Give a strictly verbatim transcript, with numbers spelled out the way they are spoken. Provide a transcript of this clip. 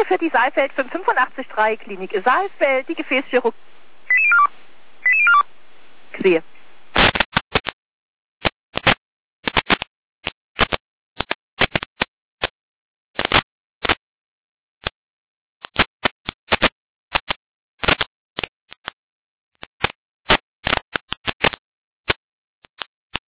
für die Saalfeld fünf fünfundachtzig Komma drei Klinik Saalfeld, die Gefäßchirurgie.